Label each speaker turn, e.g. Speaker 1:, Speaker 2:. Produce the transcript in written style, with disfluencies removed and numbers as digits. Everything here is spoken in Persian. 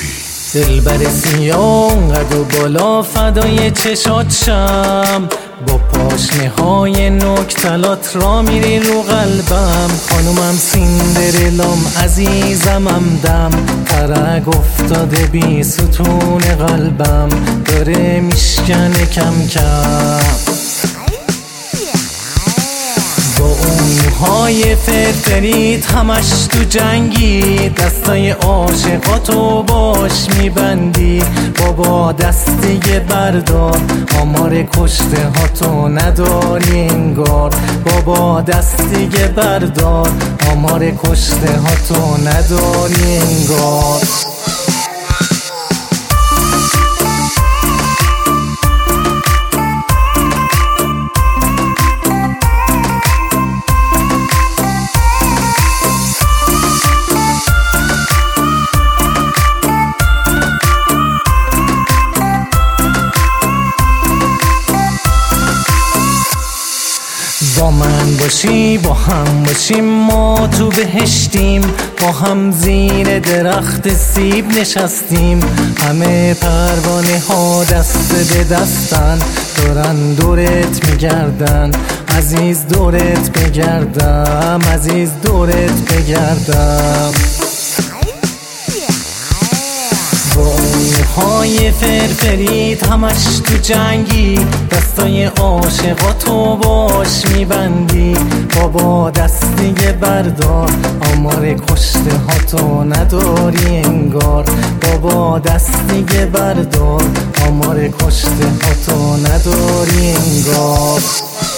Speaker 1: دلبر سیاه قد و بالا فدای چشات شم، با پاشنه های نوکتلات را میری رو قلبم. خانومم سیندرلام عزیزمم دم، ترک افتاده بی ستون قلبم داره میشکنه کم کم. با اون موهای فرفریت همش تو جنگی، دستای عاشقاتو باش میبندی. بابا دست دیگه بردار، آمار کشته هاتو نداری انگار. بابا دست دیگه بردار، آمار کشته هاتو نداری انگار. با من باشی با هم باشیم ما تو بهشتیم، با هم زیر درخت سیب نشستیم. همه پروانه ها دست به دستن، دورن دورت میگردن. عزیز دورت بگردم، عزیز دورت بگردم. با های فرفریت همش تو جنگی، دستای عاشقاتو باش میبندی. بابا دست دیگه بردار، آمار کشته هاتو نداری انگار. بابا دست دیگه بردار، آمار کشته هاتو نداری انگار.